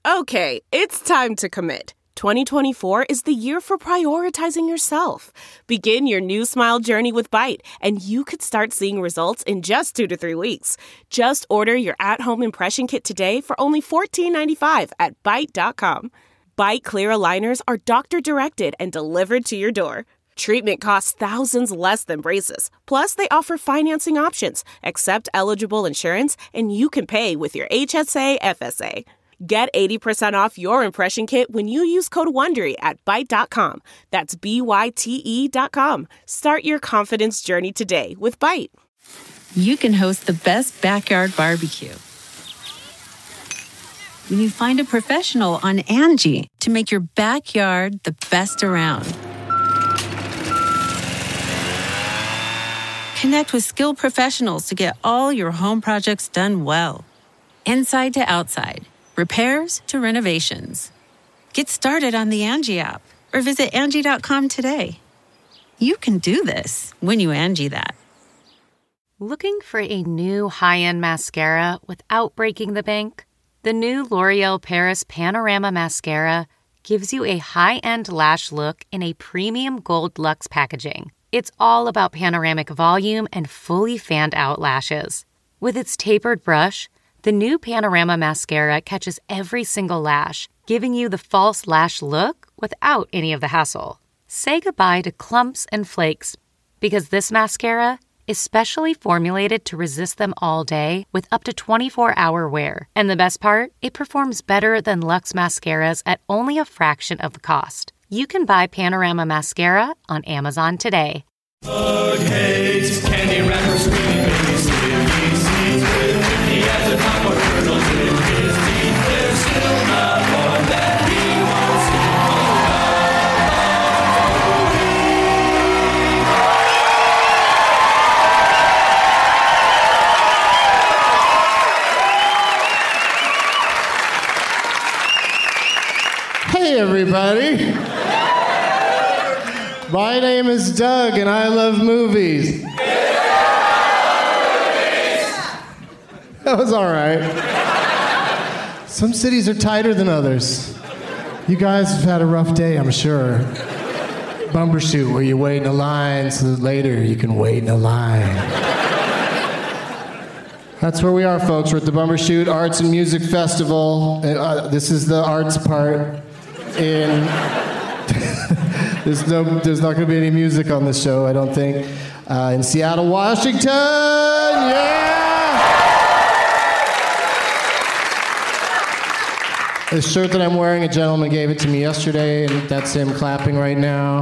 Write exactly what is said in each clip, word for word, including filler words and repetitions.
Okay, it's time to commit. twenty twenty-four is the year for prioritizing yourself. Begin your new smile journey with Byte, and you could start seeing results in just two to three weeks. Just order your at-home impression kit today for only fourteen ninety-five at byte dot com. Byte clear aligners are doctor-directed and delivered to your door. Treatment costs thousands less than braces. Plus, they offer financing options, accept eligible insurance, and you can pay with your H S A F S A. Get eighty percent off your impression kit when you use code WONDERY at byte dot com. That's B Y T E dot com. Start your confidence journey today with Byte. You can host the best backyard barbecue when you find a professional on Angie to make your backyard the best around. Connect with skilled professionals to get all your home projects done well. Inside to outside, repairs to renovations. Get started on the Angie app or visit Angie dot com today. You can do this when you Angie that. Looking for a new high-end mascara without breaking the bank? The new L'Oreal Paris Panorama Mascara gives you a high-end lash look in a premium gold luxe packaging. It's all about panoramic volume and fully fanned-out lashes. With its tapered brush, the new Panorama Mascara catches every single lash, giving you the false lash look without any of the hassle. Say goodbye to clumps and flakes, because this mascara is specially formulated to resist them all day with up to twenty-four hour wear. And the best part? It performs better than Luxe mascaras at only a fraction of the cost. You can buy Panorama Mascara on Amazon today. Bug hates candy wrapper screaming baby sticky seeds with fifty at the top of turtles in his teeth. There's still not one that he wants to Hey everybody! My name is Doug and I love movies. That was all right. Some cities are tighter than others. You guys have had a rough day, I'm sure. Bumbershoot, where you wait in a line so that later you can wait in a line. That's where we are, folks. We're at the Bumbershoot Arts and Music Festival. Uh, this is the arts part. In there's no, there's not going to be any music on this show, I don't think. Uh, in Seattle, Washington, yeah. This shirt that I'm wearing, a gentleman gave it to me yesterday, and that's him clapping right now.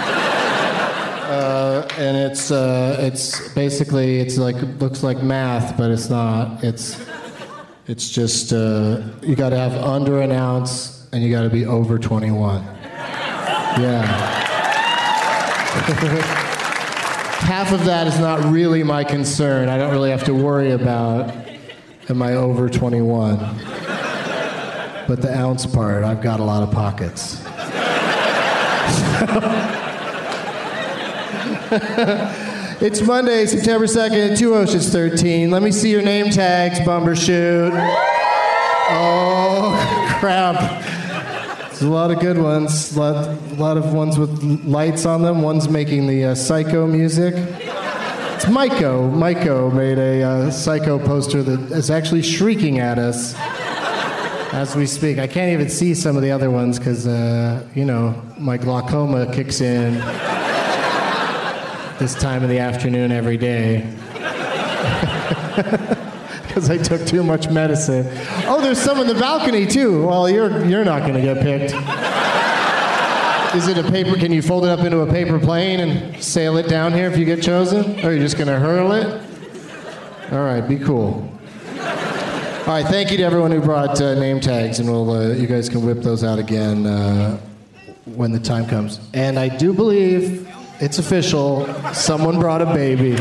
Uh, and it's uh, it's basically it's like looks like math, but it's not. It's it's just uh, you got to have under an ounce. And you got to be over twenty-one. Yeah. Half of that is not really my concern. I don't really have to worry about, am I over twenty-one? But the ounce part, I've got a lot of pockets. It's Monday, September second, Two Oceans thirteen. Let me see your name tags, Bumbershoot. Oh, crap. There's a lot of good ones, a lot, a lot of ones with lights on them. One's making the uh, Psycho music. It's Maiko. Maiko made a uh, Psycho poster that is actually shrieking at us as we speak. I can't even see some of the other ones because, uh, you know, my glaucoma kicks in this time of the afternoon every day. Because I took too much medicine. Oh, there's some in the balcony too. Well, you're you're not going to get picked. Is it a paper? Can you fold it up into a paper plane and sail it down here if you get chosen? Or are you just going to hurl it? All right, be cool. All right, thank you to everyone who brought uh, name tags, and we'll uh, you guys can whip those out again uh, when the time comes. And I do believe it's official. Someone brought a baby.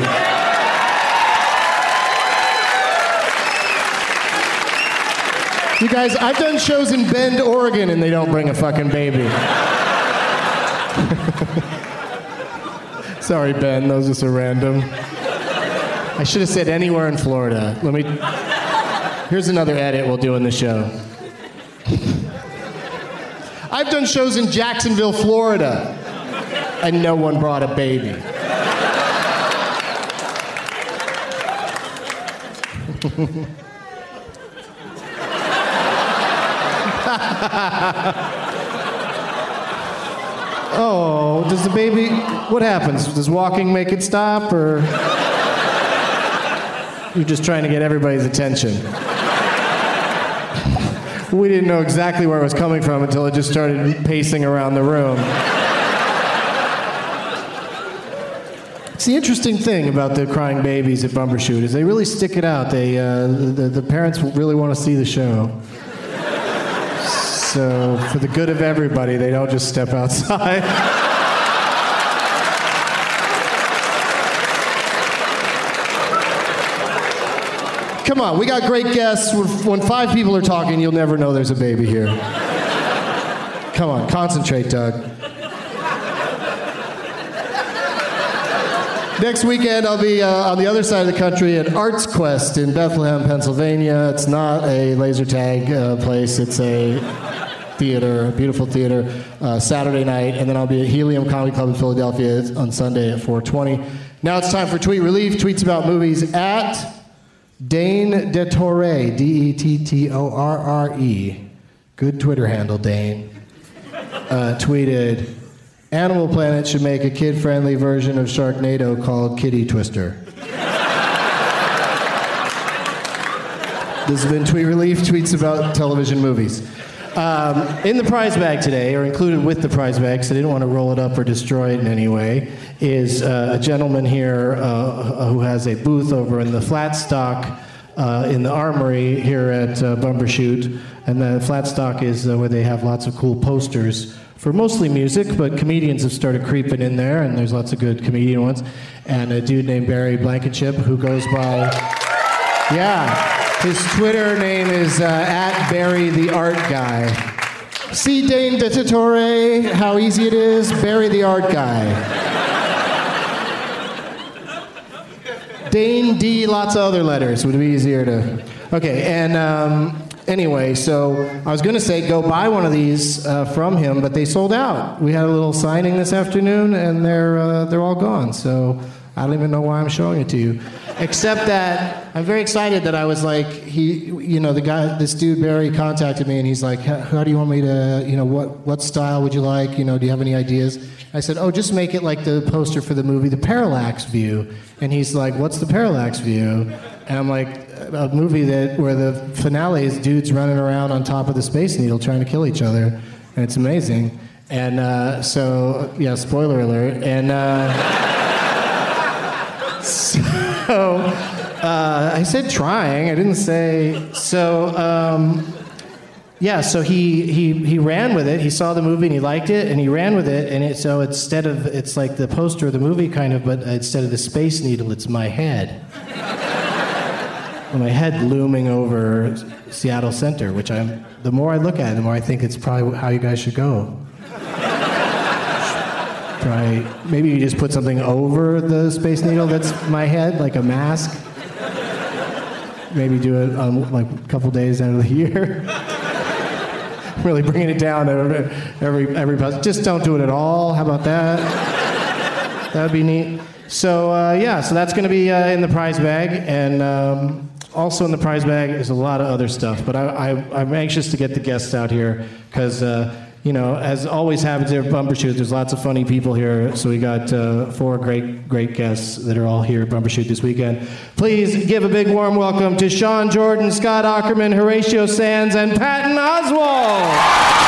You guys, I've done shows in Bend, Oregon, and they don't bring a fucking baby. Sorry, Ben, those are so random. I should have said anywhere in Florida. Let me... Here's another edit we'll do in the show. I've done shows in Jacksonville, Florida, and no one brought a baby. Oh, does the baby, what happens? Does walking make it stop, or you're just trying to get everybody's attention? We didn't know exactly where it was coming from until it just started pacing around the room. It's the interesting thing about the crying babies at Bumbershoot is they really stick it out. They, uh, the, the parents really want to see the show. So for the good of everybody, they don't just step outside. Come on, we got great guests. When five people are talking, you'll never know there's a baby here. Come on, concentrate, Doug. Next weekend, I'll be uh, on the other side of the country at Arts Quest in Bethlehem, Pennsylvania. It's not a laser tag uh, place. It's a theater, a beautiful theater, uh, Saturday night. And then I'll be at Helium Comedy Club in Philadelphia on Sunday at four twenty. Now it's time for Tweet Relief. Tweets about movies at Dane DeTore, D E T T O R R E. Good Twitter handle, Dane. Uh, tweeted, Animal Planet should make a kid-friendly version of Sharknado called Kitty Twister. This has been Tweet Relief, tweets about television movies. Um, in the prize bag today, or included with the prize bag, because I didn't want to roll it up or destroy it in any way, is uh, a gentleman here uh, who has a booth over in the flat stock uh, in the Armory here at uh, Bumbershoot. And the flat stock is uh, where they have lots of cool posters for mostly music, but comedians have started creeping in there, and there's lots of good comedian ones. And a dude named Barry Blankenship who goes by, yeah, his Twitter name is uh, at Barry the Art Guy. See, Dane DeTore, how easy it is? Barry the Art Guy. Dane D, lots of other letters, would be easier to... Okay, and um, anyway, so I was going to say go buy one of these uh, from him, but they sold out. We had a little signing this afternoon, and they're uh, they're all gone. So I don't even know why I'm showing it to you, except that I'm very excited that I was like, he, you know, the guy, this dude Barry contacted me, and he's like, how do you want me to, you know, what what style would you like? You know, do you have any ideas? I said, oh, just make it like the poster for the movie The Parallax View. And he's like, what's The Parallax View? And I'm like, a movie that where the finale is dudes running around on top of the Space Needle trying to kill each other, and it's amazing. And uh, so, yeah, spoiler alert. And uh, so uh, I said trying. I didn't say so. Um, yeah, so he he he ran with it. He saw the movie and he liked it, and he ran with it. And it, so instead of it's like the poster of the movie kind of, but instead of the Space Needle, it's my head. My head looming over Seattle Center, which I'm, the more I look at it, the more I think it's probably how you guys should go. Probably, maybe you just put something over the Space Needle that's my head, like a mask. Maybe do it on like a couple days out of the year. Really bringing it down every, every, every, just don't do it at all. How about that? That would be neat. So, uh, yeah, so that's going to be uh, in the prize bag, and um, also in the prize bag is a lot of other stuff, but I, I, I'm anxious to get the guests out here because, uh, you know, as always happens here at Bumbershoot, there's lots of funny people here, so we got uh, four great, great guests that are all here at Bumbershoot this weekend. Please give a big warm welcome to Sean Jordan, Scott Aukerman, Horatio Sands, and Patton Oswalt.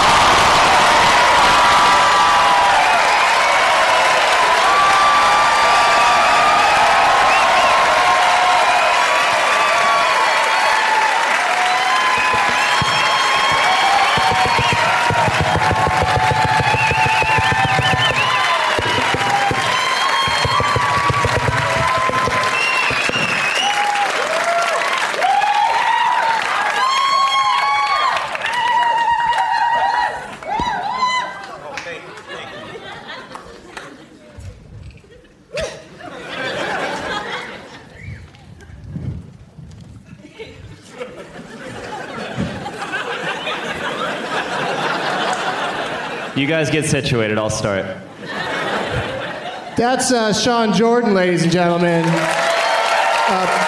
You guys get situated. I'll start. That's uh, Sean Jordan, ladies and gentlemen. Uh,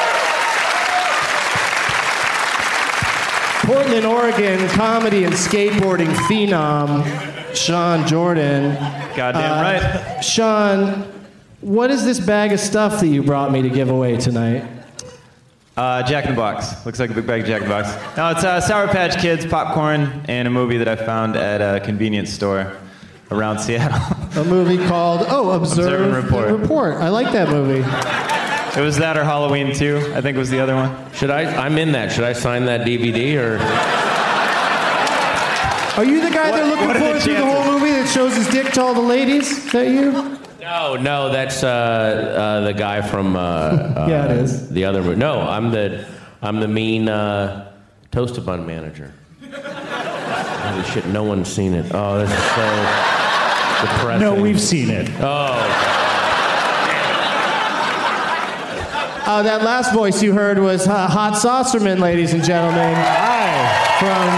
Portland, Oregon, comedy and skateboarding phenom, Sean Jordan. Goddamn Uh, right. Sean, what is this bag of stuff that you brought me to give away tonight? Uh, Jack in the Box. Looks like a big bag of Jack in the Box. No, it's uh, Sour Patch Kids, popcorn, and a movie that I found at a convenience store around Seattle. A movie called, oh, Observe, Observe and Report. and Report. I like that movie. It was that or Halloween two, I think was the other one. Should I? I'm in that. Should I sign that D V D or? Are you the guy What- they're looking what are for the through the chances? whole movie that shows his dick to all the ladies? Is that you? No, no, that's uh, uh, the guy from. Uh, uh, Yeah, it is. The other. No, I'm the, I'm the mean uh, Toasted Bun manager. Holy shit! No one's seen it. Oh, this is so depressing. No, we've seen it. Oh. Uh, that last voice you heard was uh, Hot Saucerman, ladies and gentlemen. Hi. From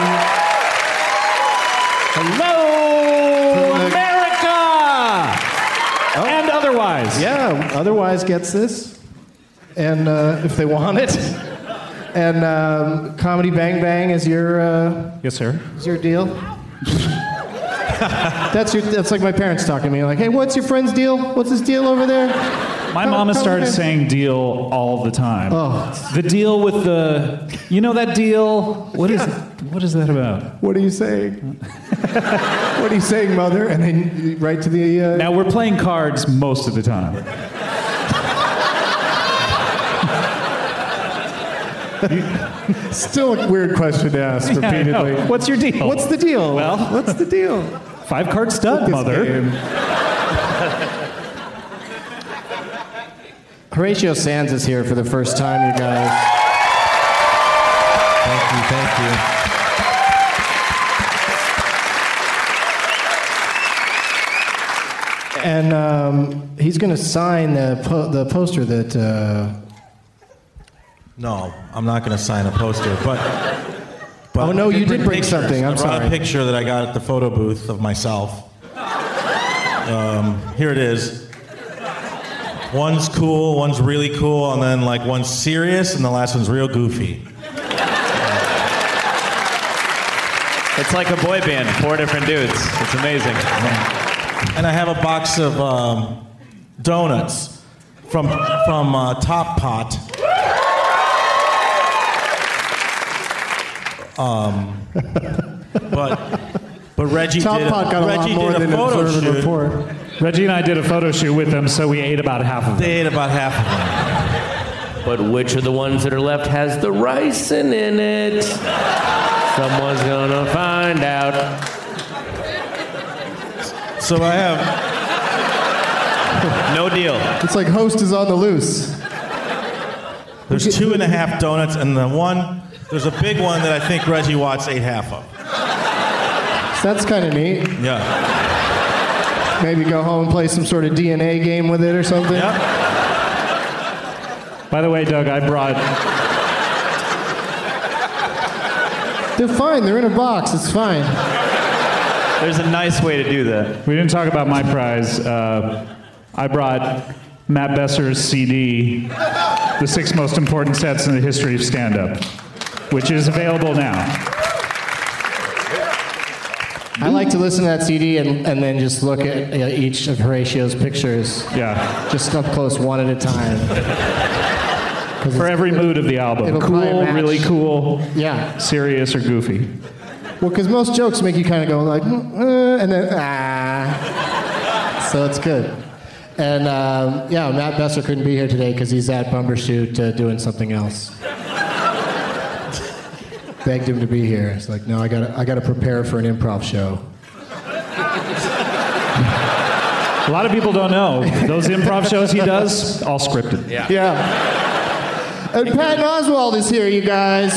Hello, America! And otherwise. Yeah, otherwise gets this. And uh, if they want it. And um, Comedy Bang Bang is your uh, Yes, sir. is your deal. that's your. That's like my parents talking to me. Like, hey, what's your friend's deal? What's his deal over there? My Come- mama come started here. saying deal all the time. Oh. The deal with the, you know that deal? What is what is that about? What are you saying? What are you saying, mother? And then right to the. Uh, Now we're playing cards most of the time. Still a weird question to ask Yeah, I repeatedly. know. What's your deal? What's the deal? Well- what's the deal? Five card stud, This mother. game. Horatio Sands is here for the first time, you guys. Thank you, thank you. And um, he's going to sign the po- the poster that. Uh, No, I'm not going to sign a poster, but. but Oh, no, I you did bring pictures. something. I'm I brought sorry. a picture that I got at the photo booth of myself. Um, here it is. One's cool, one's really cool, and then like one's serious, and the last one's real goofy. It's like a boy band, four different dudes. It's amazing. And I have a box of um, donuts from from uh, Top Pot. Um, but but Reggie Top did Pot got a lot Reggie more did a than photo Observe and shoot. Report. Reggie and I did a photo shoot with them, so we ate about half of them. They ate about half of them. But which of the ones that are left has the ricin in it? Someone's gonna find out. So I have No deal. It's like host is on the loose. there's two and a half donuts, and the one there's a big one that I think Reggie Watts ate half of. So that's kind of neat. Yeah. Maybe go home and play some sort of D N A game with it or something. Yep. By the way, Doug, I brought They're fine. They're in a box. It's fine. There's a nice way to do that. We didn't talk about my prize. Uh, I brought Matt Besser's C D, The Six Most Important Sets in the History of Stand-Up, which is available now. I like to listen to that C D and, and then just look at uh, each of Horatio's pictures, Yeah, just up close, one at a time. 'Cause for it's- every mood of the album. it'll Cool, probably match. really cool, Yeah. serious, or goofy. Well, because most jokes make you kind of go like, "Mm, uh," and then ah. So it's good. And um, yeah, Matt Besser couldn't be here today because he's at Bumbershoot uh, doing something else. Begged him to be here. It's like, no, I gotta, I gotta prepare for an improv show. A lot of people don't know. Those improv shows he does, all scripted. Yeah. Yeah. And Patton Oswalt is here, you guys.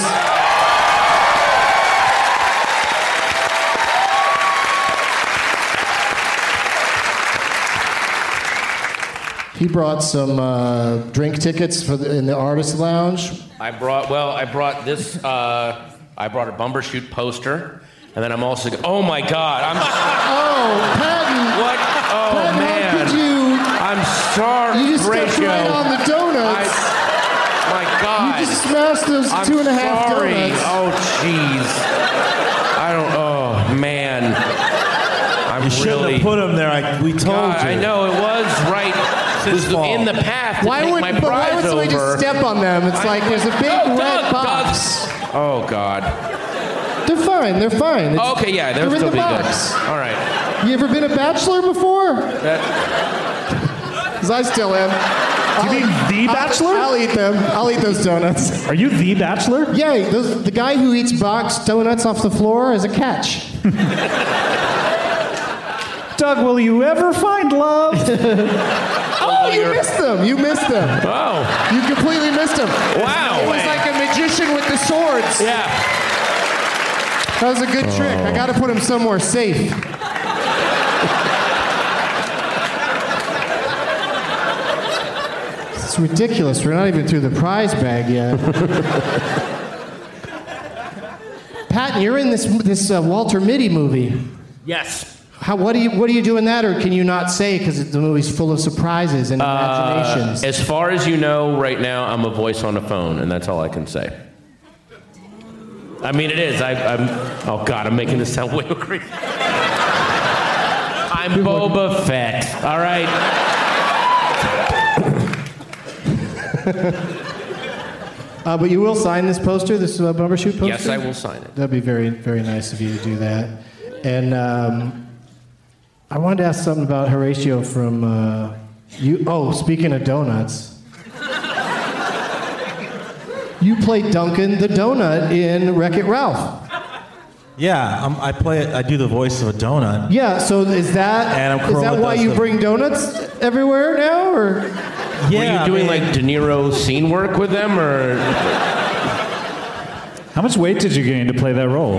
He brought some uh, drink tickets for the, in the artist lounge. I brought, well, I brought this, uh, I brought a Bumbershoot poster, And then I'm also, oh my God, I'm. Oh, Patton. What? Oh Patton, man. How could you? I'm sorry. You just stepped Horatio. right on the donuts. I, my God. You just smashed those I'm two and a half sorry. donuts. Oh jeez. I don't. Oh man. I'm You shouldn't really. have put him there. I, we told God, you. I know it was right. It was fault. in the path to Why take would, my but why prize would somebody over. just step on them? It's like there's a big No, red Doug, box. Doug. Oh God. They're fine. They're fine. It's, Oh, okay, yeah, they'll they're in still the be box. good. All right. You ever been a bachelor before? That, Because I still am. Do you mean the Bachelor? I'll, I'll eat them. I'll eat those donuts. Are you the Bachelor? Yeah, those, the guy who eats box donuts off the floor is a catch. Doug, will you ever find love? Oh, you missed them. You missed them. oh. You completely missed them. Wow. It was like a magician with the swords. Yeah. That was a good trick. I got to put him somewhere safe. It's ridiculous. We're not even through the prize bag yet. Patton, you're in this this uh, Walter Mitty movie. Yes. How, what do you what do you do in that, or can you not say because the movie's full of surprises and imaginations? Uh, as far as you know, right now I'm a voice on a phone, and that's all I can say. I mean, it is. I, I'm. Oh God, I'm making this sound way crazy. I'm Boba Fett. All right. uh, but you will sign this poster, this uh, Bumbershoot poster? Yes, I will sign it. That'd be very, very nice of you to do that. And um, I wanted to ask something about Horatio from uh, you. Oh, speaking of donuts. You played Duncan the Donut in Wreck-It Ralph. Yeah, um, I play it. I do the voice of a donut. Yeah, so is that Adam is that Carolla why does you the- bring donuts everywhere now, or? Yeah, Were you doing I mean- like De Niro scene work with them, or? How much weight did you gain to play that role?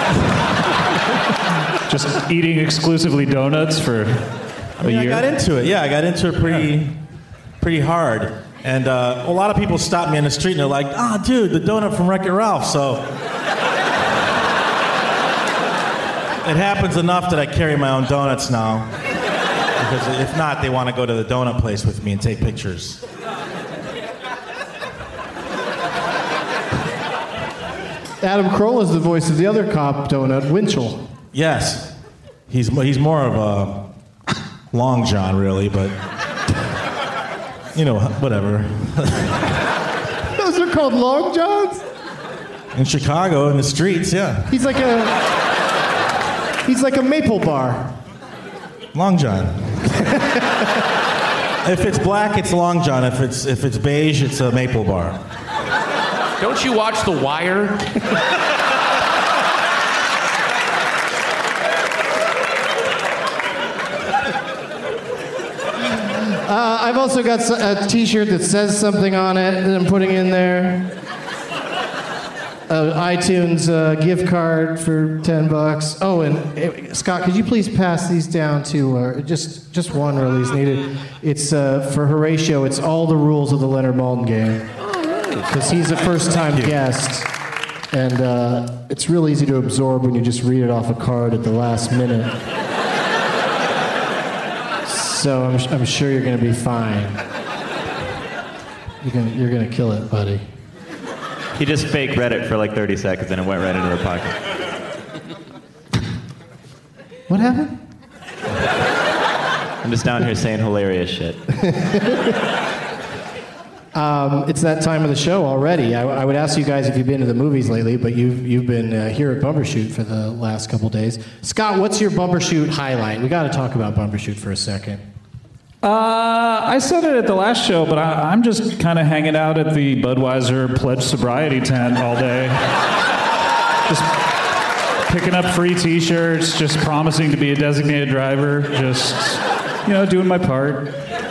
Just eating exclusively donuts for a I mean, year? I got into it. Yeah, I got into it pretty, pretty hard. And uh, a lot of people stop me on the street and they're like, "Ah, oh, dude, the donut from Wreck-It Ralph." So it happens enough that I carry my own donuts now. Because if not, they want to go to the donut place with me and take pictures. Adam Carolla is the voice of the other cop donut, Winchell. Yes, he's he's more of a Long John, really, but you know, whatever. Those are called Long Johns? In Chicago, in the streets, yeah. He's like a he's like a maple bar. Long John. If it's black, it's Long John. If it's if it's beige, it's a maple bar. Don't you watch The Wire? Uh, I've also got s- a T-shirt that says something on it that I'm putting in there. Uh, iTunes uh, gift card for ten bucks. Oh, and uh, Scott, could you please pass these down to uh, just just one really is needed. It's uh, for Horatio. It's all the rules of the Leonard Maltin game because he's a first-time guest, and uh, it's real easy to absorb when you just read it off a card at the last minute. So I'm, I'm sure you're going to be fine. You're going you're going to kill it, buddy. He just fake read it for like thirty seconds and it went right into the pocket. What happened? I'm just down here saying hilarious shit. um, it's that time of the show already. I, I would ask you guys if you've been to the movies lately, but you've you've been uh, here at Bumbershoot for the last couple days. Scott, what's your Bumbershoot highlight? We got to talk about Bumbershoot for a second. Uh, I said it at the last show, but I, I'm just kind of hanging out at the Budweiser Pledge Sobriety tent all day. Just picking up free T-shirts, just promising to be a designated driver, just, you know, doing my part.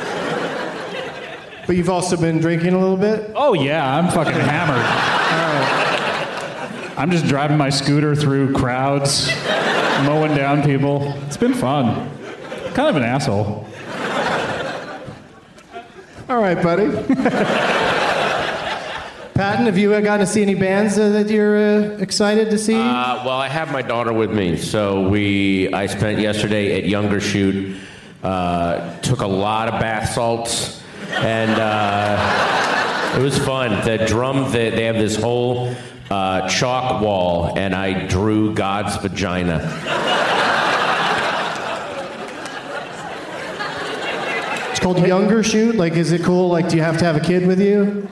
But you've also been drinking a little bit? Oh, yeah, I'm fucking hammered. All right. I'm just driving my scooter through crowds, mowing down people. It's been fun. Kind of an asshole. All right, buddy. Patton, have you uh, gotten to see any bands uh, that you're uh, excited to see? Uh, well, I have my daughter with me, so we. I spent yesterday at Younger Shoot. Uh, took a lot of bath salts, and uh, it was fun. The drum, they, they have this whole uh, chalk wall, and I drew God's vagina. It's called Younger Shoot. Like, is it cool? Like, do you have to have a kid with you?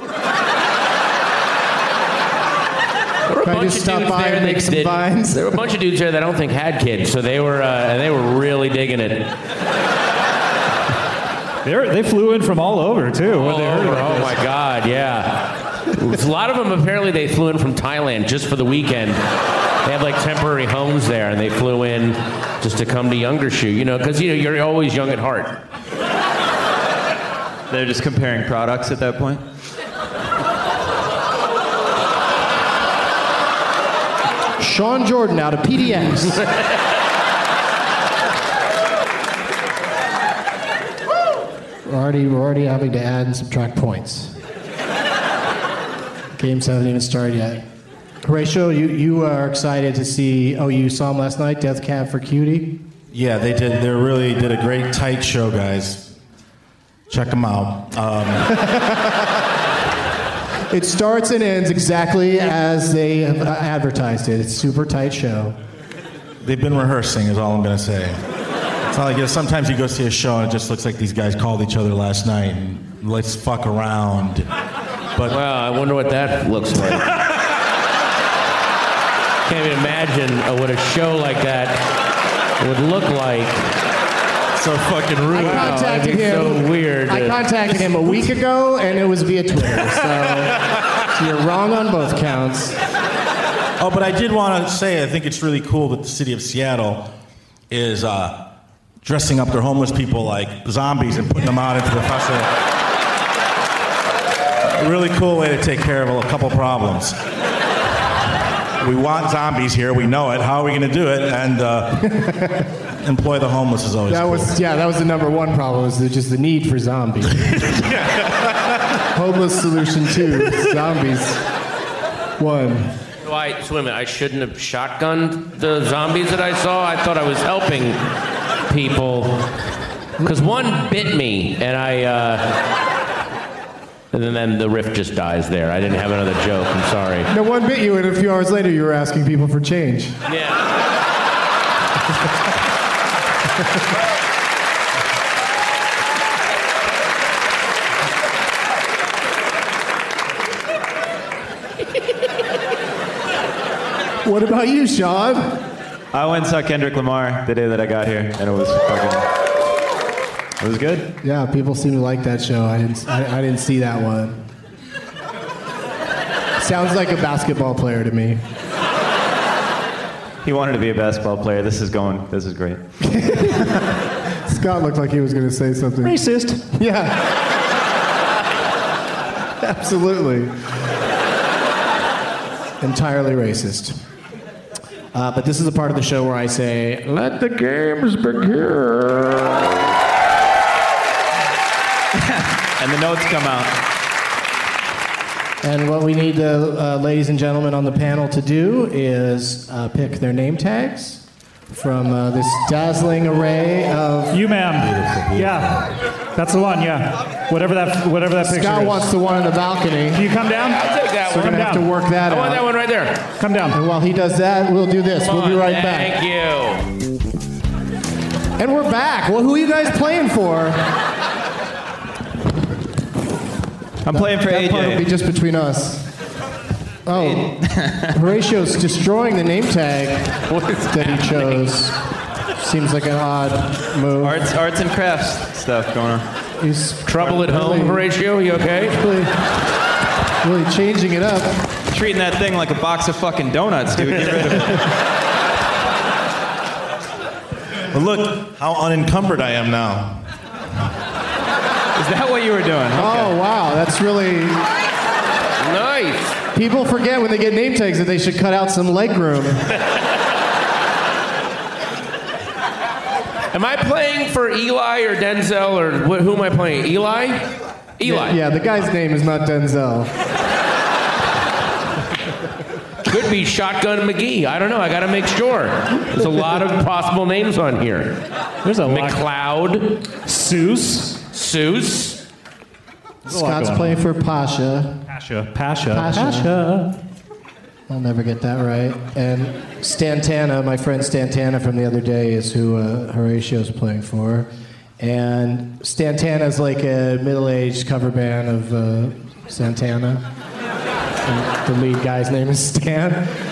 Can I just stop by and make some vines? There were a bunch of dudes there that I don't think had kids, so they were uh, and they were really digging it. They're, they flew in from all over too. When they heard about oh this. my God, yeah. A lot of them apparently they flew in from Thailand just for the weekend. They had like temporary homes there, and they flew in just to come to Younger Shoot. You know, because you know you're always young at heart. They're just comparing products at that point. Sean Jordan out of P D X. we're already we're already having to add and subtract points. Games haven't even started yet. Horatio, you, you are excited to see. Oh, you saw him last night, Death Cab for Cutie. Yeah, they did. They really did a great tight show, guys. Check them out. Um, It starts and ends exactly as they have advertised it. It's a super tight show. They've been rehearsing, is all I'm going to say. It's not like, you know, sometimes you go see a show and it just looks like these guys called each other last night and let's fuck around. But well, I wonder what that looks like. Can't even imagine uh, what a show like that would look like. So fucking rude. I contacted him. So weird. I contacted him a week ago, and it was via Twitter. So, so you're wrong on both counts. Oh, but I did want to say, I think it's really cool that the city of Seattle is uh, dressing up their homeless people like zombies and putting them out into the festival. A really cool way to take care of a couple problems. We want zombies here. We know it. How are we going to do it? And uh, employ the homeless is always that cool. was yeah that was the number one problem, was just the need for zombies. Homeless solution two, zombies one. So I, so wait a minute, I shouldn't have shotgunned the zombies that I saw? I thought I was helping people. Because one bit me, and I, uh, and then the riff just dies there. I didn't have another joke, I'm sorry. No, one bit you, and a few hours later you were asking people for change. Yeah. What about you, Sean? I went and saw Kendrick Lamar the day that I got here, and it was fucking. It was good. Yeah, people seem to like that show. I didn't. I, I didn't see that one. Sounds like a basketball player to me. He wanted to be a basketball player. This is going. This is great. Scott looked like he was going to say something. Racist. Yeah. Absolutely. Entirely racist. Uh, but this is the part of the show where I say, let the games begin. And the notes come out. And what we need the uh, ladies and gentlemen on the panel to do is uh, pick their name tags from uh, this dazzling array of... You, ma'am. Yeah. That's the one, yeah. Whatever that whatever that picture Scott is. wants the one on the balcony. Can you come down? I'll take that So we're one. going to have to work that I out. want that one right there. Come down. And while he does that, we'll do this. Come we'll be on, right thank back. you. And we're back. Well, who are you guys playing for? I'm playing for that A part will be J. just between us. Oh, Horatio's destroying the name tag that he chose. Seems like an odd move. Arts, arts and crafts stuff going on. He's Trouble at home, really, Horatio? You okay? really, really changing it up. Treating that thing like a box of fucking donuts, dude. Get rid of it. But look how unencumbered I am now. Is that what you were doing? Okay. Oh, wow. That's really... Nice. People forget when they get name tags that they should cut out some leg room. Am I playing for Eli or Denzel or wh- who am I playing? Eli? Eli. Yeah, the guy's name is not Denzel. could be Shotgun McGee. I don't know. I got to make sure. There's a lot of possible names on here. There's a lot. McLeod. Seuss. Seuss. Scott's playing for Pasha. Pasha. Pasha. Pasha. Pasha. I'll never get that right. And Stantana, my friend Stantana from the other day, is who uh, Horatio's playing for. And Stantana's like a middle-aged cover band of uh, Santana. And the lead guy's name is Stan.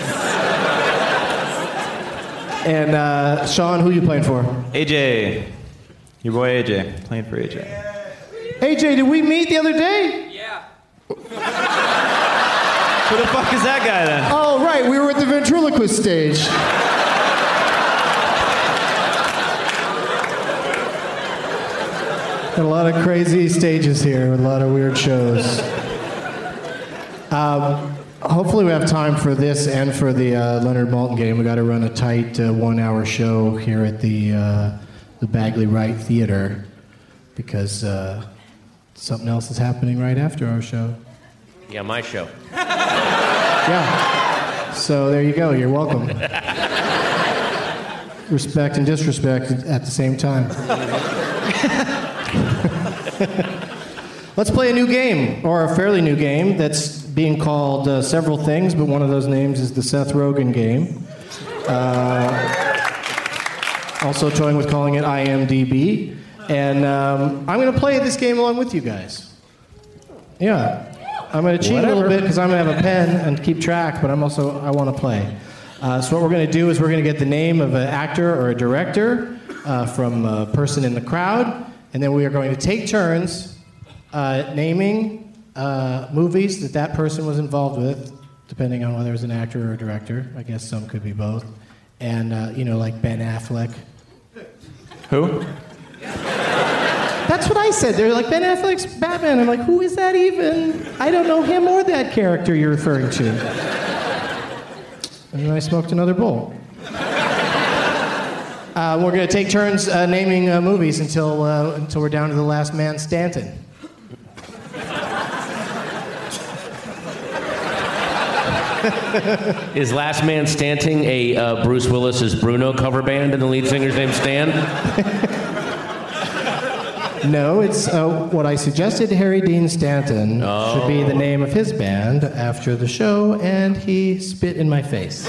And uh, Sean, who are you playing for? A J. Your boy A J. Playing for A J. A J, did we meet the other day? Yeah. Who the fuck is that guy then? Oh, right. We were at the ventriloquist stage. Got a lot of crazy stages here with a lot of weird shows. Um, hopefully we have time for this and for the uh, Leonard Maltin game. We got to run a tight uh, one-hour show here at the uh, the Bagley Wright Theater because uh, something else is happening right after our show. Yeah, my show. Yeah. So there you go. You're welcome. Respect and disrespect at the same time. Let's play a new game, or a fairly new game that's being called uh, several things, but one of those names is the Seth Rogen game. Uh, also toying with calling it I M D B. And um, I'm going to play this game along with you guys. Yeah. I'm going to cheat Whatever. a little bit because I'm going to have a pen and keep track, but I'm also, I want to play. Uh, so what we're going to do is we're going to get the name of an actor or a director uh, from a person in the crowd, and then we are going to take turns uh, naming uh, movies that that person was involved with, depending on whether it was an actor or a director. I guess some could be both. And, uh, you know, like Ben Affleck. Who? That's what I said. They're like, Ben Affleck's Batman. I'm like, who is that even? I don't know him or that character you're referring to. And then I smoked another bowl. Uh, we're going to take turns uh, naming uh, movies until uh, until we're down to the last man, Stanton. Is Last Man Standing a uh, Bruce Willis's Bruno cover band and the lead singer's name Stan? No, it's uh, what I suggested. Harry Dean Stanton oh. should be the name of his band after the show, and he spit in my face.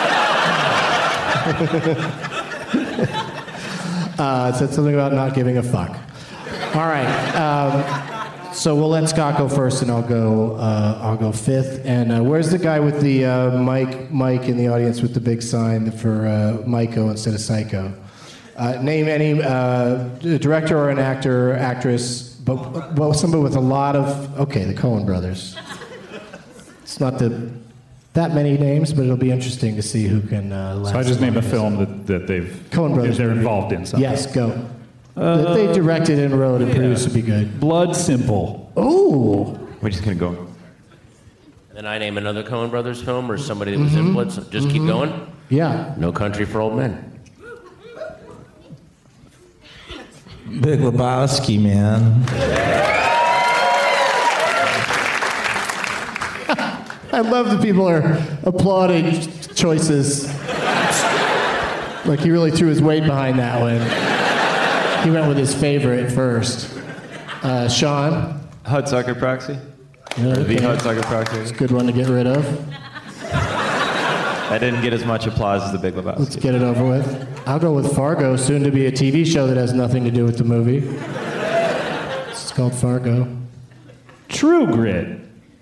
uh, said something about not giving a fuck. All right, um, so we'll let Scott go first, and I'll go. Uh, I'll go fifth. And uh, where's the guy with the uh, mic? Mic in the audience with the big sign for uh, Myco instead of Psycho. Uh, name any uh, director or an actor, or actress, but well, somebody with a lot of. Okay, the Coen Brothers. It's not the that many names, but it'll be interesting to see who can. Uh, last so I just named a longest. film that, that they've. Coen Brothers. They're involved in something. Yes, go. Uh, that they directed and wrote and yeah. produced would be good. Blood Simple. Oh. We're just gonna go. And then I name another Coen Brothers film or somebody that was mm-hmm. in Blood. So just mm-hmm. keep going. Yeah. No Country for Old Men. Big Lebowski, man. I love that people are applauding choices. Like he really threw his weight behind that one. He went with his favorite first. Uh, Sean? Hudsucker Proxy. Yeah, okay. The Hudsucker Proxy. It's a good one to get rid of. I didn't get as much applause as The Big Lebowski. Let's get it over with. I'll go with Fargo, soon to be a T V show that has nothing to do with the movie. It's called Fargo. True Grit.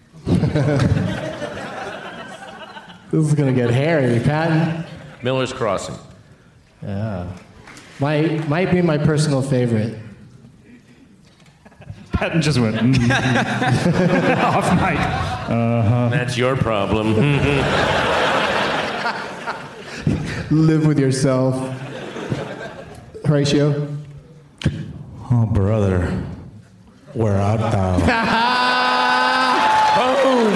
This is going to get hairy, Patton. Miller's Crossing. Yeah. Might, might be my personal favorite. Patton just went mm. off mic. Uh-huh. That's your problem. Live with yourself. Horatio? Oh, brother. Where art thou? Boom!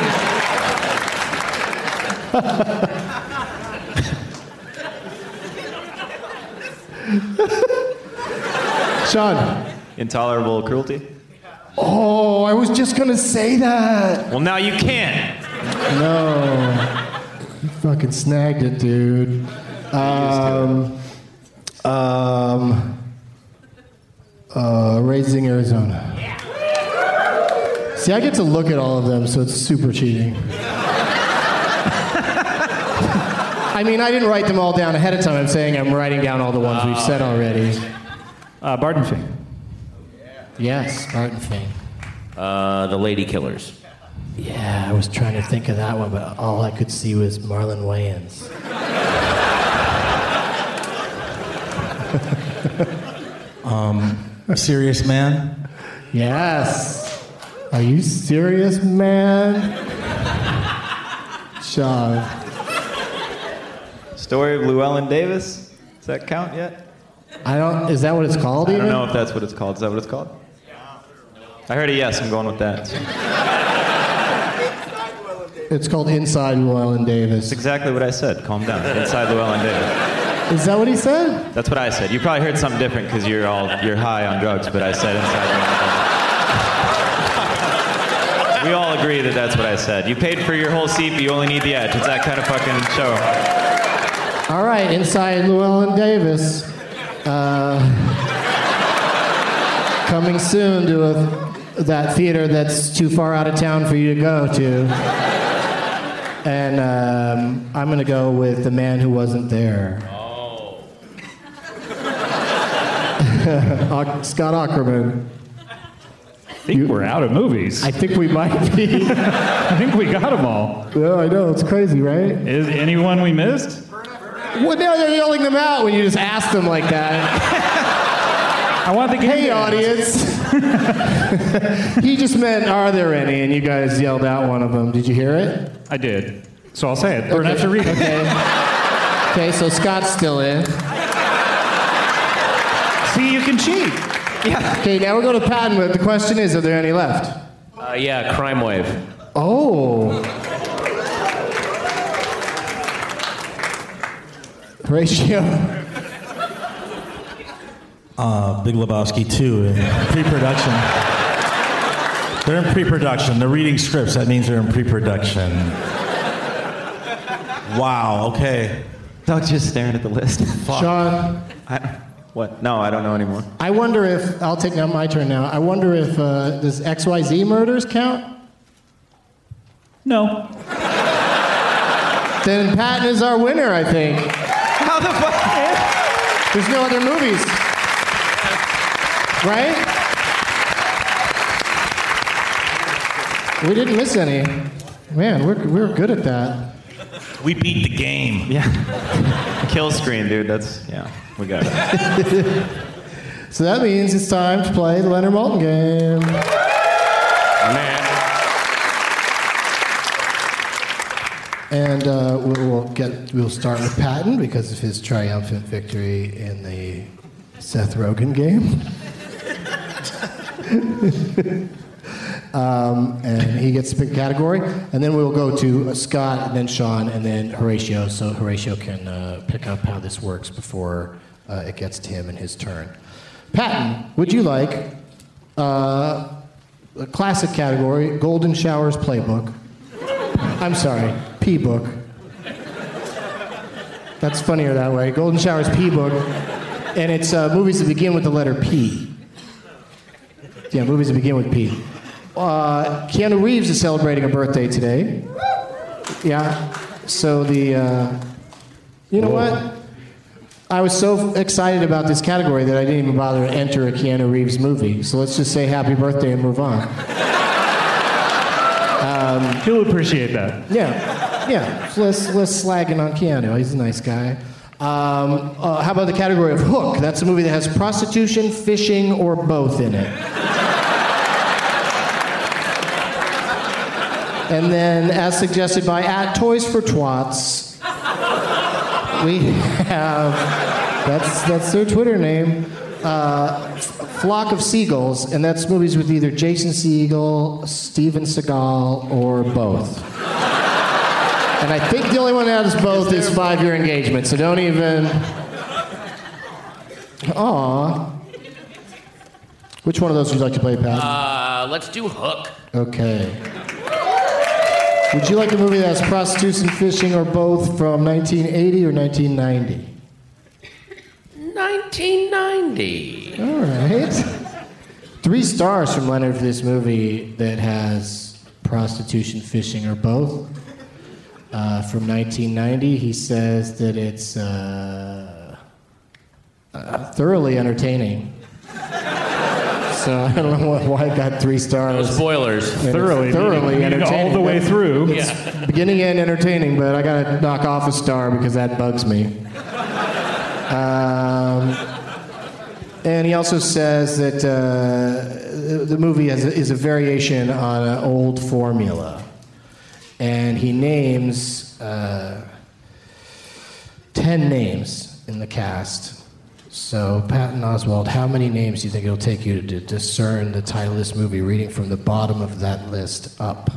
Sean? Intolerable Cruelty. Oh, I was just going to say that. Well, now you can't. No. fucking snagged it, dude. Um, um, uh, Raising Arizona. See, I get to look at all of them, so it's super cheating. I mean, I didn't write them all down ahead of time. I'm saying I'm writing down all the ones we've said already. Uh, Barton Fink. Yes, Barton Fink. Uh, the Lady Killers. Yeah, I was trying to think of that one, but all I could see was Marlon Wayans. um, Serious Man? Yes. Are you serious, man? Sean. Story of Llewellyn Davis? Does that count yet? I don't. Is that what it's called? I even? don't know if that's what it's called. Is that what it's called? I heard a yes. I'm going with that. It's called Inside Llewellyn Davis. That's exactly what I said. Calm down. Inside Llewellyn Davis. Is that what he said? That's what I said. You probably heard something different because you're all you're high on drugs, but I said Inside Llewellyn Davis. We all agree that that's what I said. You paid for your whole seat, but you only need the edge. It's that kind of fucking show. All right, Inside Llewellyn Davis. Uh, coming soon to a, that theater that's too far out of town for you to go to. And um, I'm going to go with The Man Who Wasn't There. Oh. Scott Aukerman. I think we're out of movies. I think we might be. I think we got them all. Yeah, I know. It's crazy, right? Is anyone we missed? Well, now they're yelling them out when you just ask them like that. I want the game. Hey, audience. He just meant, are there any? And you guys yelled out one of them. Did you hear it? I did. So I'll say it. We're going to have to read it. Okay. Okay, so Scott's still in. See, you can cheat. Yeah. Okay, now we're going to Patton, but the question is, are there any left? Uh, yeah, Crime Wave. Oh. Ratio. Uh, Big Lebowski two in pre-production. They're in pre-production. They're reading scripts. That means they're in pre-production. Wow, okay. Doug's just staring at the list. Fuck. Sean. I, what? No, I don't know anymore. I wonder if, I'll take now my turn now. I wonder if, uh, does X Y Z murders count? No. Then Patton is our winner, I think. How the fuck? There's no other movies. Right? We didn't miss any. Man, we're, we're good at that. We beat the game. Yeah. Kill screen, dude. That's, yeah, we got it. So that means it's time to play the Leonard Maltin game. Man. And uh, we'll, we'll get we'll start with Patton because of his triumphant victory in the Seth Rogen game. um, and he gets to pick a category, and then we'll go to uh, Scott, and then Sean, and then Horatio, so Horatio can uh, pick up how this works before uh, it gets to him and his turn. Patton, would you like uh, a classic category, Golden Showers Playbook? I'm sorry, P-book. That's funnier that way. Golden Showers P-book, and it's uh, movies that begin with the letter P. Yeah, movies that begin with P. Uh, Keanu Reeves is celebrating a birthday today. Yeah, so the, uh, you know what? I was so excited about this category that I didn't even bother to enter a Keanu Reeves movie. So let's just say happy birthday and move on. Um, He'll appreciate that. Yeah, yeah. So let's let's slagging on Keanu. He's a nice guy. Um, uh, how about the category of Hook? That's a movie that has prostitution, fishing, or both in it. And then, as suggested by at Toys for Twats, we have that's that's their Twitter name. Uh, Flock of Seagulls, and that's movies with either Jason Segel, Steven Seagal, or both. And I think the only one that has both is Five Year Engagement, so don't even... Aw. Which one of those would you like to play, Pat? Uh, let's do Hook. Okay. Would you like a movie that has prostitution, fishing, or both from nineteen eighty or nineteen ninety? nineteen ninety. All right. Three stars from Leonard for this movie that has prostitution, fishing, or both. Uh, from nineteen ninety, he says that it's uh, uh, thoroughly entertaining. So I don't know why it got three stars. No spoilers. Thoroughly, thoroughly meaning, meaning entertaining. all the way through. It's Yeah. beginning and entertaining, but I gotta knock off a star because that bugs me. Um, and he also says that uh, the movie has a, is a variation on an old formula, and he names uh, ten names in the cast. So, Patton Oswalt, how many names do you think it'll take you to discern the title of this movie, reading from the bottom of that list up?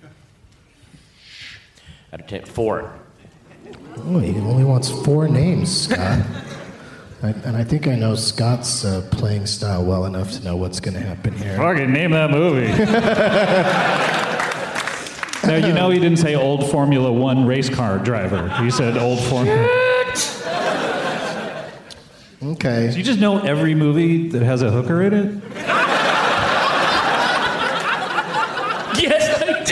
Out of ten, four. Oh, he only wants four names, Scott. I, and I think I know Scott's uh, playing style well enough to know what's going to happen here. Fucking name that movie. Now, you know he didn't say old Formula One race car driver. He said old Formula... Okay. Do you just know every movie that has a hooker in it? Yes, I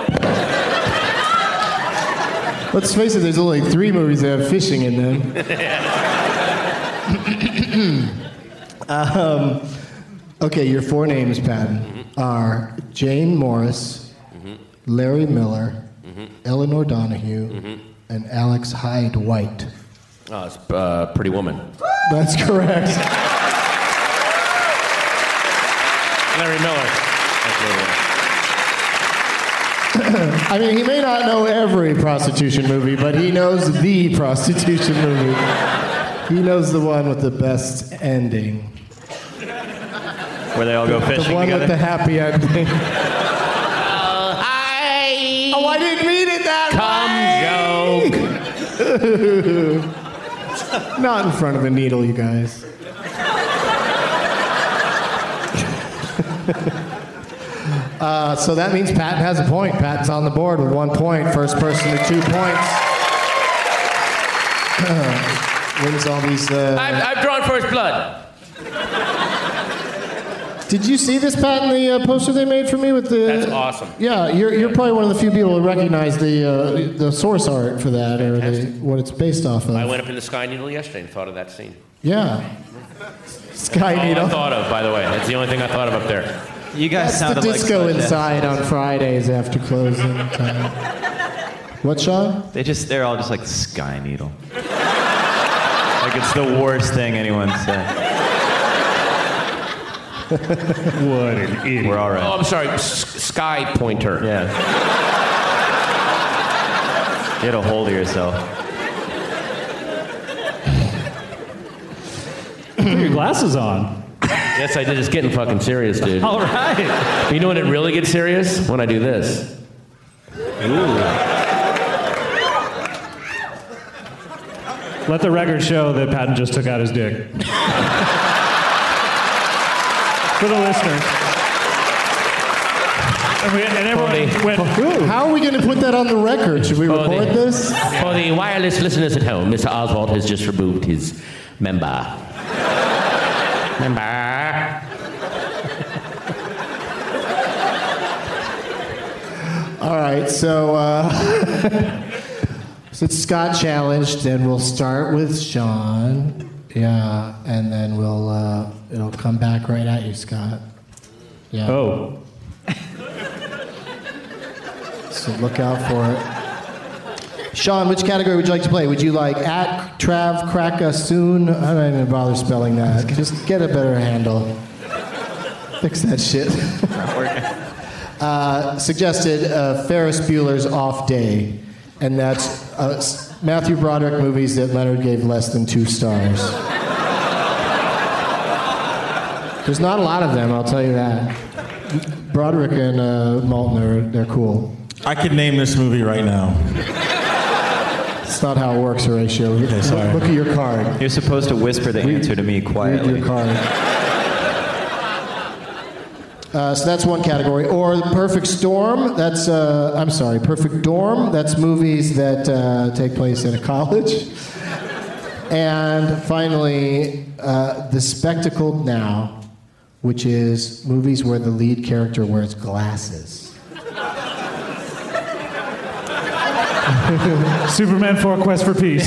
do. Let's face it, there's only three movies that have fishing in them. um, okay, your four names, Patton, mm-hmm. are Jane Morris, mm-hmm. Larry Miller, mm-hmm. Eleanor Donahue, mm-hmm. and Alex Hyde White. Oh, it's uh, Pretty Woman. That's correct. Larry Miller. I mean, he may not know every prostitution movie, but he knows the prostitution movie. He knows the one with the best ending. Where they all go fishing The one together? with the happy ending. Uh, hi. Oh, I didn't mean it that Come joke. Not in front of a needle, you guys. uh, so that means Patton has a point. Patton's on the board with one point. First person to two points. Wins all these... Uh... I've, I've drawn first blood. Did you see this, Patton, the uh, poster they made for me with the... That's awesome. Yeah, you're you're probably one of the few people who recognize the uh, the source art for that, or the, what it's based off of. I went up in the Sky Needle yesterday and thought of that scene. Yeah. Sky All Needle. I thought of, by the way. That's the only thing I thought of up there. You guys That's the sounded disco like inside on Fridays after closing time. What, Sean? They just, they're all just like Sky Needle. Like it's the worst thing anyone said. What an idiot. We're all right. Oh, I'm sorry. S- Sky Pointer. Yeah. You had a hold of yourself. Put your glasses on. Yes, I did. It's getting fucking serious, dude. All right. You know when it really gets serious? When I do this. Ooh. Let the record show that Patton just took out his dick. For the listeners. And, we, and everyone went, ooh. How are we going to put that on the record? Should we For record the- this? For the wireless listeners at home, Mister Oswald has just removed his member. Member. All right, so uh, since Scott challenged, then we'll start with Sean. Yeah, and then we'll uh, it'll come back right at you, Scott. Yeah. Oh. So look out for it. Sean, which category would you like to play? Would you like at Trav Kraka soon? I don't even bother spelling that. Just get a better handle. Fix that shit. uh, suggested uh, Ferris Bueller's Off Day, and that's uh, Matthew Broderick movies that Leonard gave less than two stars. There's not a lot of them, I'll tell you that. Broderick and uh, Malton are they're cool. I could name this movie right now. That's not how it works, Horatio. Okay, sorry. Look, look at your card. You're supposed to whisper the answer to me Read quietly. your card. Uh, so that's one category. Or the Perfect Storm. That's uh, I'm sorry, Perfect Dorm. That's movies that uh, take place at a college. And finally, uh, The Spectacle Now, which is movies where the lead character wears glasses. Superman four, Quest for Peace.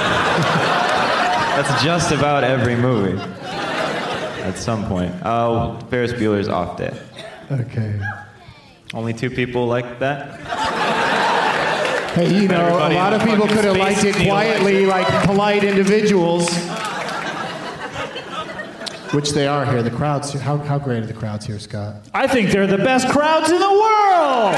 That's just about every movie. At some point. Oh, Ferris Bueller's Off Day. Okay. Only two people like that? Hey, you know, Everybody a lot in of the people fucking could have Space liked it Needle quietly, like polite individuals. Which they are here. The crowds. How, how great are the crowds here, Scott? I think they're the best crowds in the world!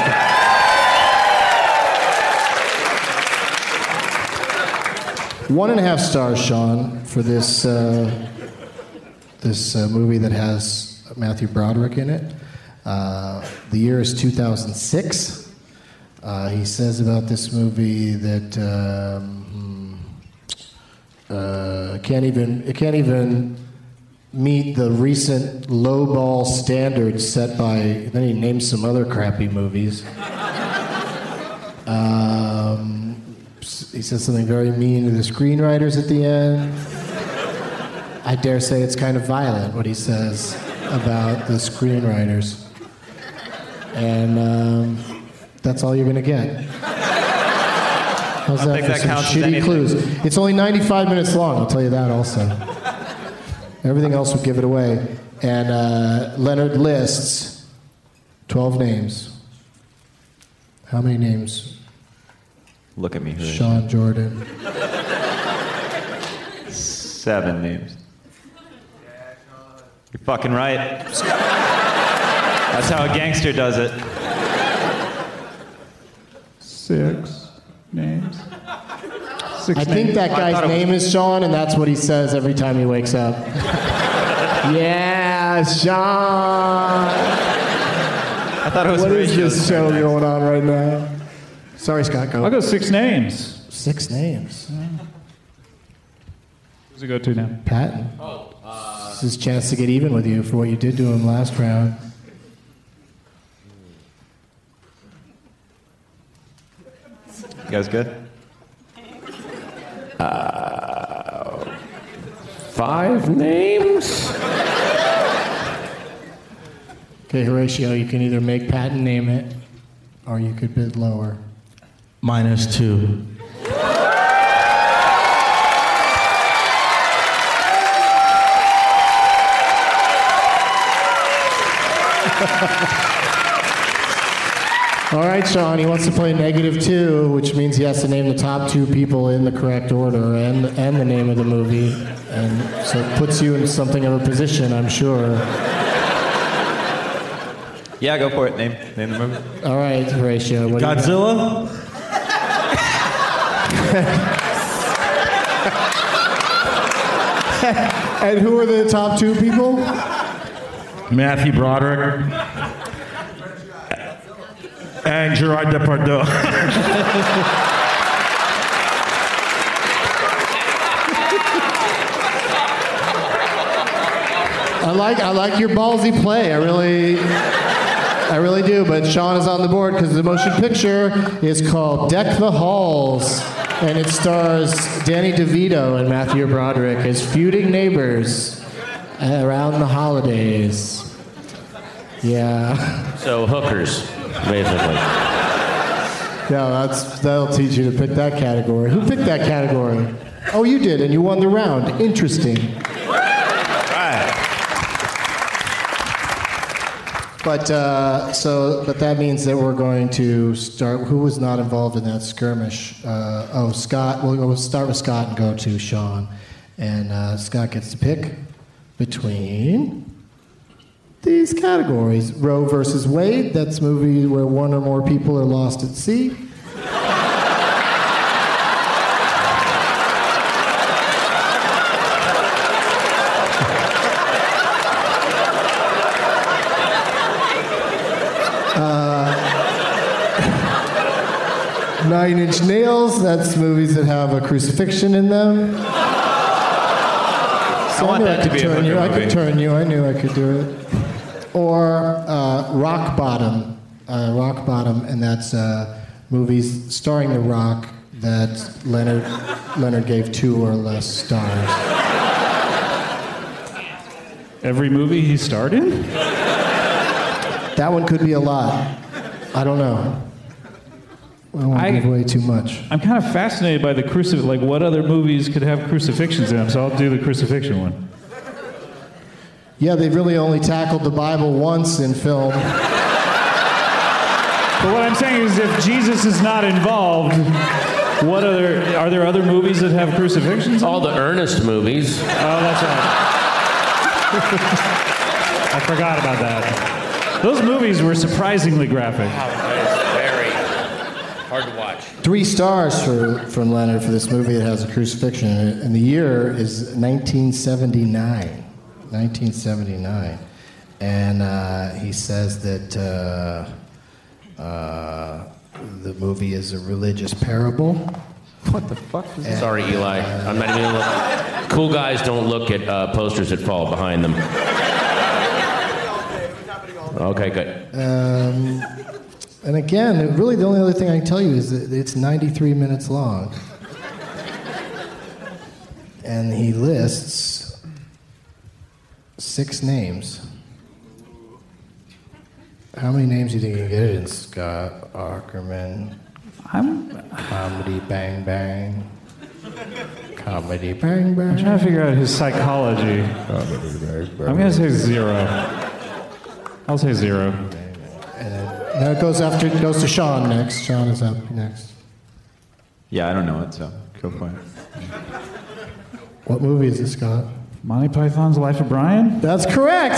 One and a half stars, Sean, for this uh, this uh, movie that has Matthew Broderick in it. Uh, the year is two thousand six. Uh, he says about this movie that um, uh, can't even it can't even meet the recent lowball standards set by. Then he names some other crappy movies. Um, he says something very mean to the screenwriters at the end. I dare say it's kind of violent what he says about the screenwriters. And um, that's all you're going to get. How's that think for that some counts as shitty anything. clues? It's only ninety-five minutes long, I'll tell you that also. Everything else would give it away. And uh, Leonard lists twelve names. How many names? Look at me. Horatio. Sean Jordan. Seven names. You're fucking right. That's how a gangster does it. Six names. Six I think names. that I guy's thought it was- name is Sean, and that's what he says every time he wakes up. Yeah, Sean. I thought it was What is Horatio's this show turn. going on right now? Sorry, Scott, go. I'll go six names. Six names. Who's it go to now? Patton. Oh, uh, this is his chance to get even with you for what you did to him last round. You guys good? Uh, five names? Okay, Horatio, you can either make Patton name it, or you could bid lower. Minus two. All right, Sean, he wants to play negative two, which means he has to name the top two people in the correct order and, and the name of the movie. And so it puts you in something of a position, I'm sure. Yeah, go for it. Name, name the movie. All right, Horatio. What do you got? Godzilla? And who are the top two people? Matthew Broderick. And Gerard Depardieu. I like I like your ballsy play. I really I really do. But Sean is on the board because the motion picture is called Deck the Halls, and it stars Danny DeVito and Matthew Broderick as feuding neighbors around the holidays. Yeah. So hookers, basically. Yeah, that's that'll teach you to pick that category. Who picked that category? Oh, you did, and you won the round. Interesting. But uh, so, but that means that we're going to start. Who was not involved in that skirmish? Uh, oh, Scott. We'll, we'll start with Scott and go to Sean, and uh, Scott gets to pick between these categories: Roe versus Wade. That's a movie where one or more people are lost at sea. Nine Inch Nails, that's movies that have a crucifixion in them. So I want knew that I to could be a turn hooker you. I movie. could turn you. I knew I could do it. Or uh, Rock Bottom. Uh, Rock Bottom, and that's uh, movies starring The Rock that Leonard Leonard gave two or less stars. Every movie he starred in? That one could be a lot. I don't know. I don't want to I- give away too much. I'm kind of fascinated by the crucifix. Like, what other movies could have crucifixions in them? So I'll do the crucifixion one. Yeah, they've really only tackled the Bible once in film. But what I'm saying is, if Jesus is not involved, what other are there other movies that have crucifixions? All the Ernest movies. Oh, that's right. I forgot about that. Those movies were surprisingly graphic. Very hard to watch. Three stars for, from Leonard for this movie that has a crucifixion in it, and the year is nineteen seventy-nine. nineteen seventy-nine. And uh, he says that uh, uh, the movie is a religious parable. What the fuck is And, Sorry, Eli. I'm not even gonna look. Cool guys don't look at uh, posters that fall behind them. Okay, good. Um, and again, really the only other thing I can tell you is that it's ninety-three minutes long. And he lists six names. How many names do you think you can get it in? Scott Ackerman. I'm, Comedy Bang Bang. Comedy Bang Bang. I'm trying to figure out his psychology. Comedy Bang Bang. I'm gonna say zero. I'll say zero. And then, now it goes after it goes to Sean next. Sean is up next. Yeah, I don't know it, so go for it. What movie is it, Scott? Monty Python's Life of Brian? That's correct.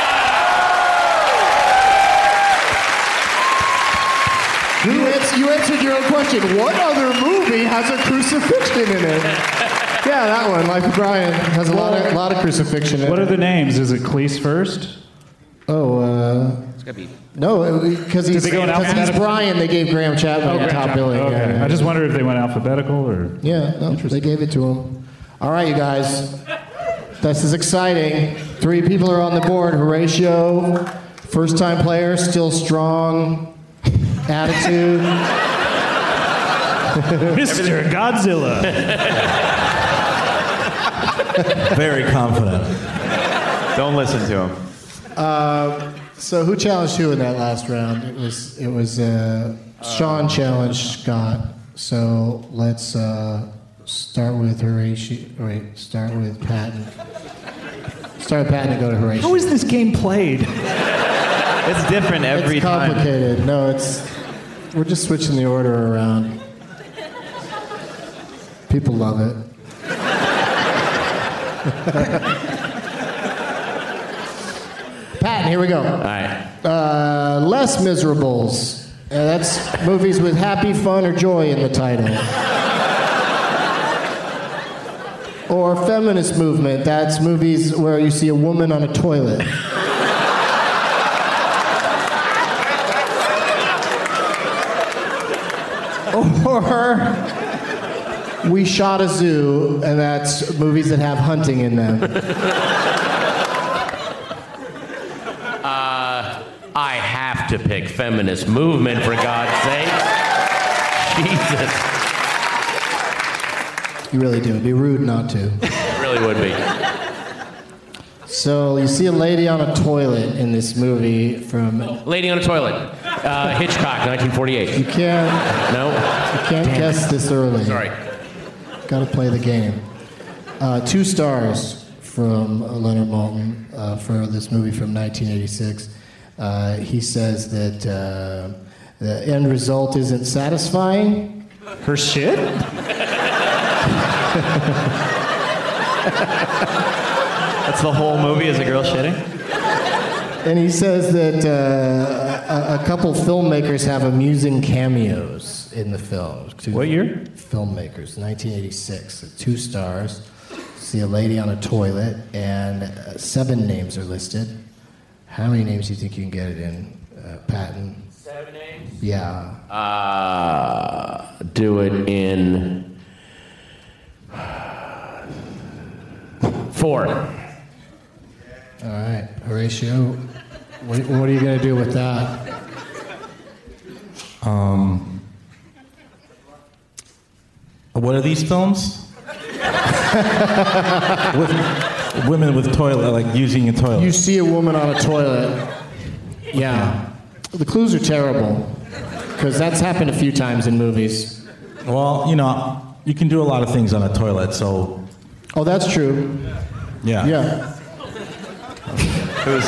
You, ans- you answered your own question. What other movie has a crucifixion in it? Yeah, that one. Life of Brian has a lot of lot of crucifixion in What it. are the names? Is it Cleese first? Oh, uh, It's gotta be. no, because he's, Did they go in 'cause he's alphabetical? Brian. They gave Graham Chapman the top billing. Okay. Yeah, yeah. I just wondered if they went alphabetical or. Yeah, no, they gave it to him. All right, you guys. This is exciting. Three people are on the board. Horatio, first-time player, still strong. Attitude. Mister Godzilla. Very confident. Don't listen to him. Uh, so who challenged who in that last round? It was it was uh, Sean challenged Scott. So let's uh, start with Horatio. Wait, start with Patton. Start with Patton and go to Horatio. How is this game played? It's different every it's time. complicated. No, it's we're just switching the order around. People love it. Patton, here we go. All right. Uh, Less Miserables. Uh, that's movies with happy, fun, or joy in the title. Or feminist movement. That's movies where you see a woman on a toilet. Or We Shot a Zoo, and that's movies that have hunting in them. Uh, I have to pick feminist movement, for God's sake. Jesus. You really do. It'd be rude not to. It really would be. So you see a lady on a toilet in this movie from... Lady on a Toilet. Uh, Hitchcock, nineteen forty-eight. You can't... No? You can't Damn guess it. this early. Sorry. Got to play the game. Uh, two stars from uh, Leonard Maltin uh, for this movie from nineteen eighty-six. Uh, he says that uh, the end result isn't satisfying. Her shit? That's the whole movie is a girl shitting? And he says that uh, a, a couple filmmakers have amusing cameos in the film. Two What year? Filmmakers, nineteen eighty-six. So two stars. See a lady on a toilet, and uh, seven names are listed. How many names do you think you can get it in, uh, Patton? Seven names? Yeah. Uh, do it in four. All right, Horatio. What, what are you going to do with that? Um, what are these films? with women with toilet, like using a toilet. You see a woman on a toilet. Yeah. The clues are terrible. Because that's happened a few times in movies. Well, you know, you can do a lot of things on a toilet, so... Oh, that's true. Yeah. Yeah. It was...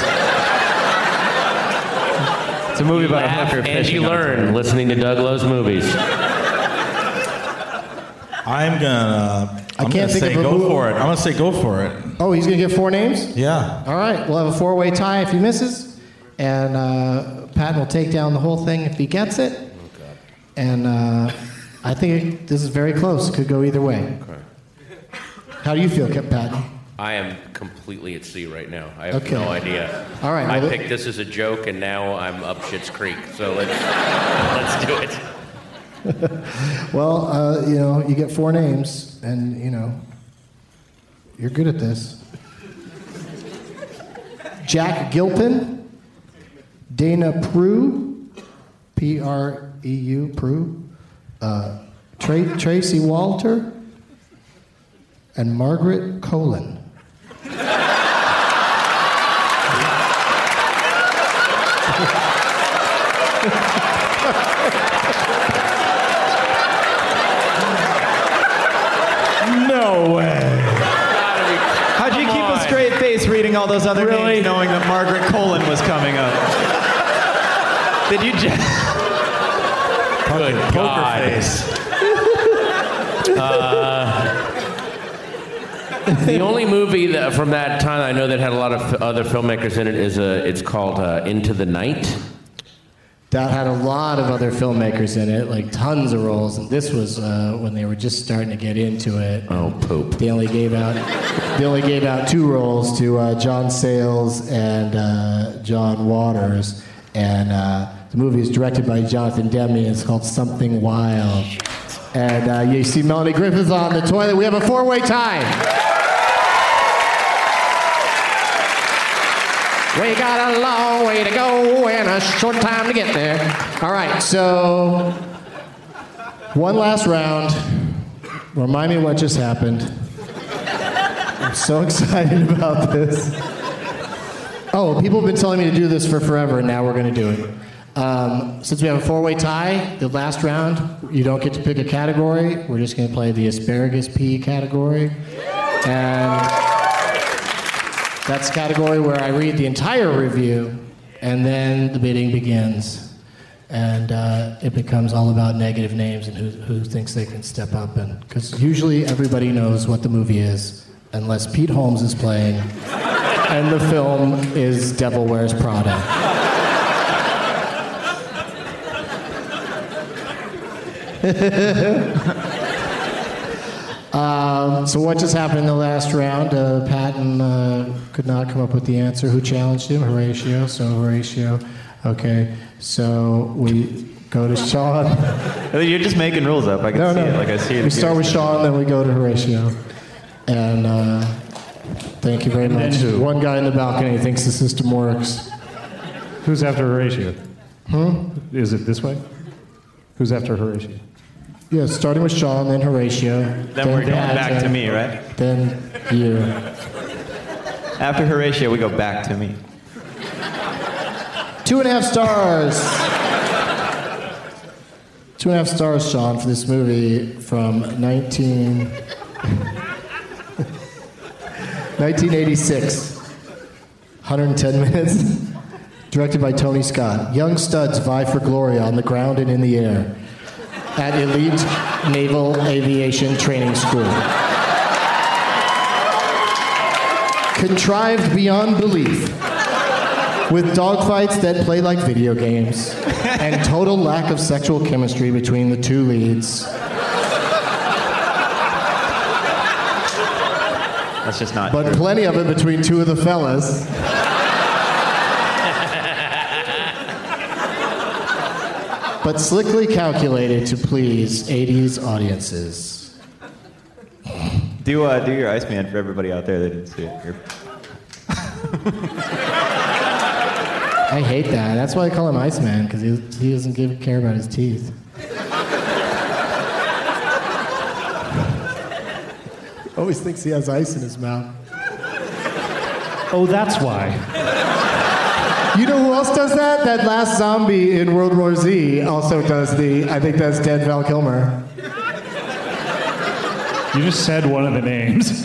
It's a movie about a hooker And fishing you on a learn toilet. listening to Doug Lowe's movies. I'm gonna... I'm I can't gonna think say of a go movie- for it. I'm gonna say go for it. Oh, he's going to get four names? Yeah. All right. We'll have a four-way tie if he misses. And uh, Patton will take down the whole thing if he gets it. And uh, I think this is very close. Could go either way. Okay. How do you feel, Patton? I am completely at sea right now. I have Okay. no idea. All right, I well, picked this as a joke, and now I'm up Schitt's Creek. So let's let's do it. Well, uh, you know, you get four names, and, you know, you're good at this. Jack Gilpin, Dana Prue, P R E U, Prue, uh, Tra- Tracy Walter, and Margaret Colin. No way. How'd you keep a straight face reading all those other Really? names, knowing that Margaret Colin was coming up? Did you just... Good Poker God. face. The only movie that, from that time I know that had a lot of f- other filmmakers in it is uh, it's called uh, Into the Night. That had a lot of other filmmakers in it, like tons of roles, and this was uh, when they were just starting to get into it. Oh, poop. They only gave out they only gave out two roles to uh, John Sayles and uh, John Waters, and uh, the movie is directed by Jonathan Demme. It's called Something Wild, and uh, you see Melanie Griffith on the toilet. We have a four-way tie. We got a long way to go and a short time to get there. All right, so one last round. Remind me what just happened. I'm so excited about this. Oh, people have been telling me to do this for forever, and now we're going to do it. Um, since we have a four-way tie, the last round, you don't get to pick a category. We're just going to play the asparagus pea category. And... that's a category where I read the entire review, and then the bidding begins. And uh, it becomes all about negative names and who, who thinks they can step up. And because usually everybody knows what the movie is, unless Pete Holmes is playing, and the film is Devil Wears Prada. Um, so what just happened in the last round? Uh, Patton uh, could not come up with the answer. Who challenged him? Horatio. So Horatio. Okay. So we go to Sean. You're just making rules up. I can No, see no. it. Like I see it. We start with Sean, then we go to Horatio. And uh, thank you very much. who? One guy in the balcony thinks the system works. Who's after Horatio? Hmm? Is it this way? Who's after Horatio? Yeah, starting with Sean, then Horatio. Then we're going back Patton, to me, right? Then you. After Horatio, we go back to me. Two and a half stars. Two and a half stars, Sean, for this movie from nineteen... nineteen eighty-six. one hundred ten minutes. Directed by Tony Scott. Young studs vie for glory on the ground and in the air at elite Naval Aviation Training School. Contrived beyond belief, with dogfights that play like video games, and total lack of sexual chemistry between the two leads. That's just not But true. plenty of it between two of the fellas. But slickly calculated to please eighties audiences. Do uh, do your Iceman for everybody out there that didn't see it. You're- I hate that. That's why I call him Iceman, because he, he doesn't give, care about his teeth. Always thinks he has ice in his mouth. Oh, that's why. You know who else does that? That last zombie in World War Z also does the, I think that's dead Val Kilmer. You just said one of the names.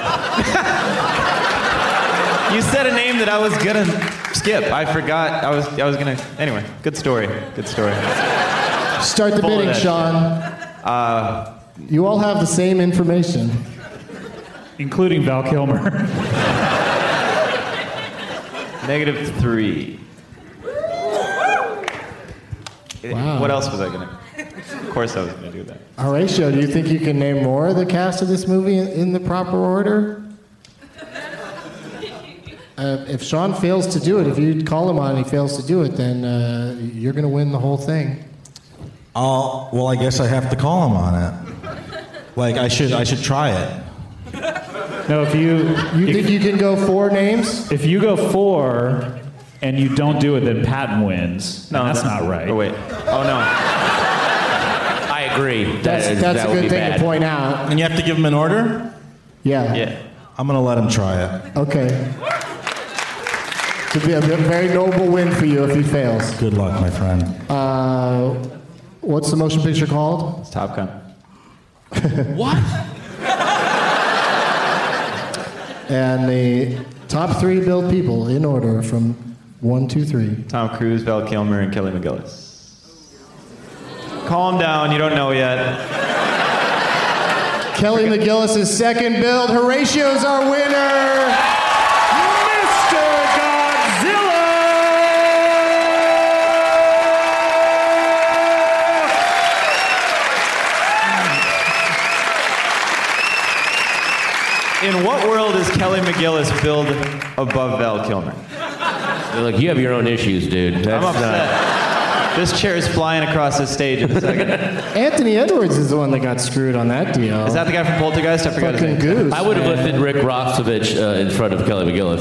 You said a name that I was gonna skip. I forgot. I was I was gonna. Anyway, good story. Good story. Start the Full of bidding, that Sean. Uh, You all have the same information. Including Val Kilmer. Negative three. Wow. What else was I gonna? Of course I was gonna do that. Horatio, do you think you can name more of the cast of this movie in, in the proper order? Uh, if Sean fails to do it, if you call him on and he fails to do it, then uh, you're going to win the whole thing. Oh, well, I guess I have to call him on it. Like, I should, I should try it. No, if you... You if, think you can go four names? If you go four and you don't do it, then Patton wins. No, that's, that's not right. Oh, wait. Oh, no. I agree. That's, That is- that's that a would good be thing bad. to point out. And you have to give him an order? Yeah. Yeah. I'm going to let him try it. Okay. To be a very noble win for you if he fails. Good luck, my friend. Uh, what's the motion picture called? It's Top Gun. What? And the top three billed people in order from one, two, three. Tom Cruise, Val Kilmer, and Kelly McGillis. Calm down. You don't know yet. Kelly McGillis is second billed. Horatio's our winner. Mister Godzilla! In what world is Kelly McGillis billed above Val Kilmer? Look, you have your own issues, dude. That's I'm upset. This chair is flying across the stage in a second. Anthony Edwards is the one that got screwed on that deal. Is that the guy from Poltergeist? I forgot his Fucking name. goose. I would have man. lifted Rick Rossovich uh, in front of Kelly McGillis.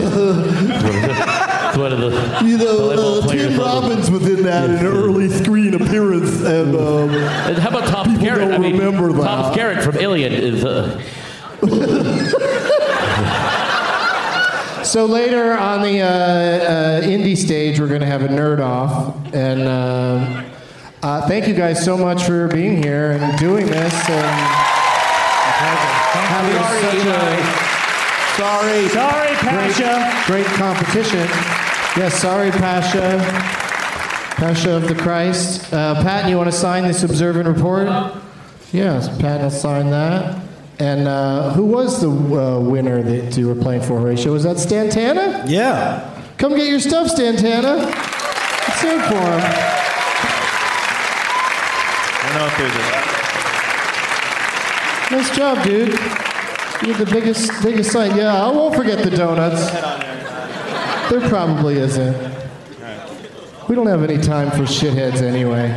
It's one of the, You the know, level uh, players Tim level. Robbins was in that in an early screen appearance, and um, And how about Tom People Skerritt? don't I mean, remember that. Tom Skerritt from Alien is. Uh, so later on the uh, uh, indie stage, we're going to have a nerd off, and uh, uh, thank you guys so much for being here and doing this, and having such a sorry, Sorry, Pasha. great, great competition. Yes, sorry, Pasha, Pasha of the Christ. Uh, Patton, you want to sign this observant report? Yes, Patton will sign that. And uh, who was the uh, winner that you were playing for, Horatio? Was that Stantana? Yeah. Come get your stuff, Stantana. Let's sing for him. I don't know if there's a... Nice job, dude. You have the biggest, biggest sign. Yeah, I won't forget the donuts. There probably isn't. We don't have any time for shitheads anyway.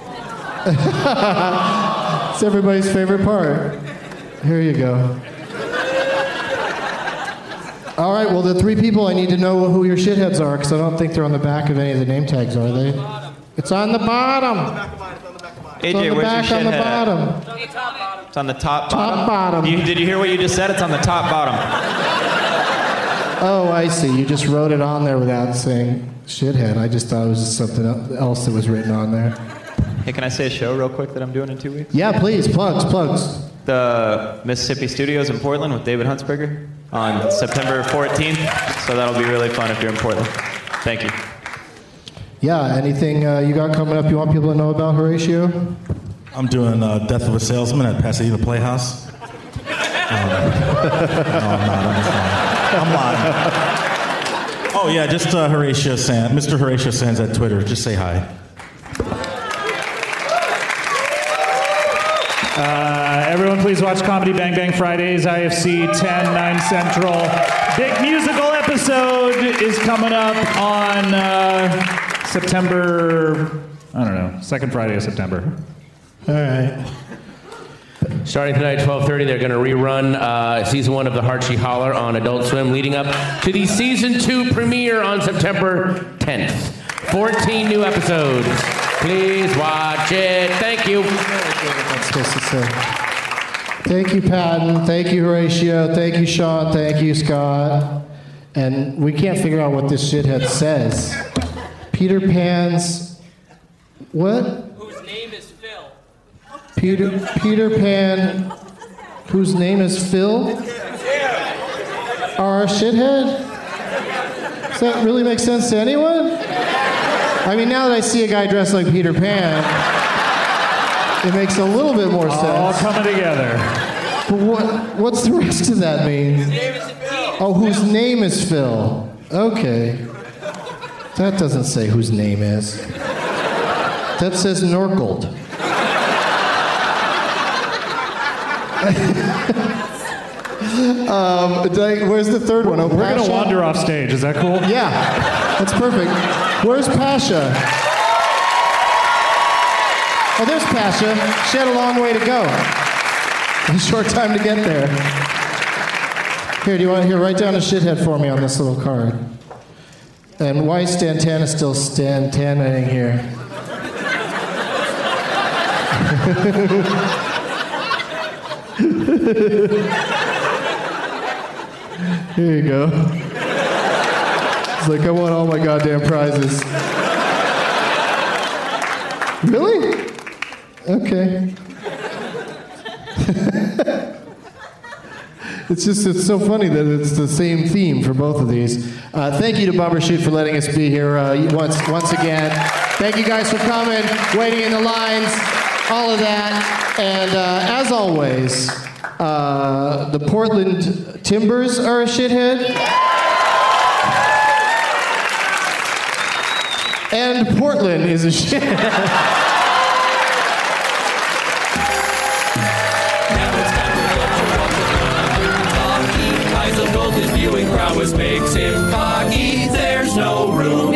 It's everybody's favorite part. Here you go. All right, well, the three people, I need to know who your shitheads are, because I don't think they're on the back of any of the name tags, are they? It's on the bottom. A J, It's on the where's back, your on the shithead at? bottom. It's on the top Top bottom? bottom. You, did you hear what you just said? It's on the top bottom. Oh, I see. You just wrote it on there without saying shithead. I just thought it was just something else that was written on there. Hey, can I say a show real quick that I'm doing in two weeks? Yeah, please. Plugs, plugs. The Mississippi Studios in Portland with David Huntsberger on September fourteenth. So that'll be really fun if you're in Portland. Thank you. Yeah, anything uh, you got coming up you want people to know about, Horatio? I'm doing uh, Death of a Salesman at Pasadena Playhouse. Um, no, I'm not. I'm just lying. I'm lying. Oh, yeah, just uh, Horatio Sands. Mister Horatio Sands at Twitter. Just say hi. Uh, everyone, please watch Comedy Bang Bang Fridays, I F C ten, nine Central. Big musical episode is coming up on uh, September, I don't know, second Friday of September. All right. Starting tonight at twelve thirty, they're going to rerun uh, season one of The Harchie Holler on Adult Swim, leading up to the season two premiere on September tenth. fourteen new episodes. Please watch it. Thank you. That's supposed to say. Thank you, Patton. Thank you, Horatio. Thank you, Sean. Thank you, Scott. And we can't figure out what this shithead says. Peter Pan's... What? Whose name is Phil. Peter Peter Pan, whose name is Phil? Our shithead? Does that really make sense to anyone? I mean, now that I see a guy dressed like Peter Pan, it makes a little bit more sense. All coming together. But what, what's the rest of that mean? Oh, whose name is Phil? Okay. That doesn't say whose name is. That says Norgold. um, did I, where's the third one? Oh, We're going Pasha? to wander off stage. Is that cool? Yeah, that's perfect. Where's Pasha? Oh, there's Pasha. She had a long way to go. A short time to get there. Here, do you want to here? Write down a shithead for me on this little card. And why is Stantana still Stantanaing here? Here you go. It's like, I want all my goddamn prizes. Really? Okay. It's just, it's so funny that it's the same theme for both of these. Uh, thank you to Bumbershoot for letting us be here uh, once, once again. Thank you guys for coming, waiting in the lines, all of that. And uh, as always, uh, the Portland Timbers are a shithead. And Portland is a shithead. Viewing prowess makes him foggy. There's no room